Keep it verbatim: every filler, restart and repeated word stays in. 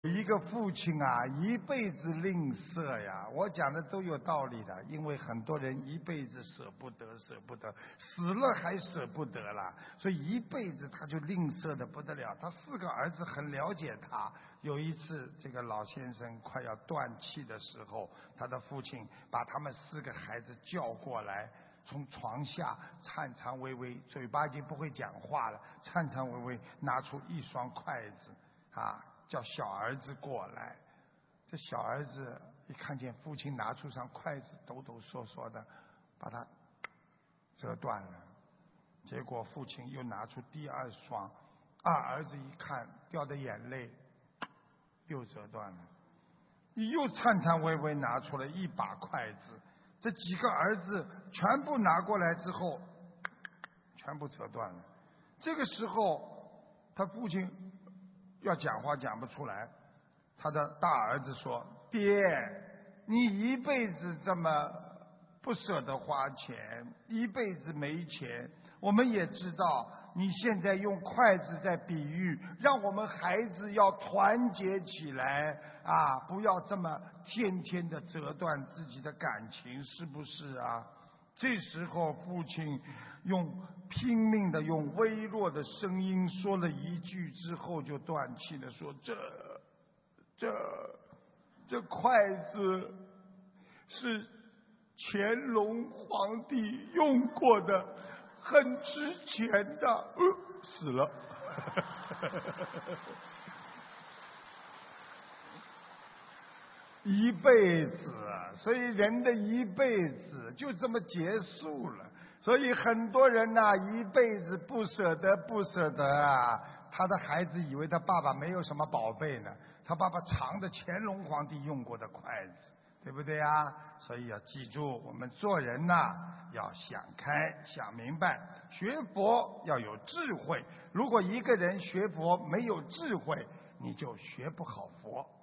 一个父亲啊，一辈子吝啬呀，我讲的都有道理的，因为很多人一辈子舍不得，舍不得，死了还舍不得了，所以一辈子他就吝啬的不得了。他四个儿子很了解他。有一次，这个老先生快要断气的时候，他的父亲把他们四个孩子叫过来，从床下颤颤巍巍，嘴巴已经不会讲话了，颤颤巍巍拿出一双筷子啊。叫小儿子过来，这小儿子一看见父亲拿出双筷子，抖抖嗦嗦的把它折断了。结果父亲又拿出第二双，二儿子一看掉的眼泪又折断了。又颤颤巍巍拿出了一把筷子，这几个儿子全部拿过来之后，全部折断了。这个时候，他父亲要讲话讲不出来，他的大儿子说：“爹，你一辈子这么不舍得花钱，一辈子没钱，我们也知道你现在用筷子在比喻，让我们孩子要团结起来啊，不要这么天天的折断自己的感情，是不是啊？”这时候父亲用拼命的用微弱的声音说了一句之后就断气了，说这这这筷子是乾隆皇帝用过的，很值钱的。呃、死了一辈子，所以人的一辈子就这么结束了。所以很多人呐、啊，一辈子不舍得，不舍得啊。他的孩子以为他爸爸没有什么宝贝呢，他爸爸藏着乾隆皇帝用过的筷子，对不对啊？所以要记住，我们做人呐、啊，要想开，想明白，学佛要有智慧。如果一个人学佛没有智慧，你就学不好佛。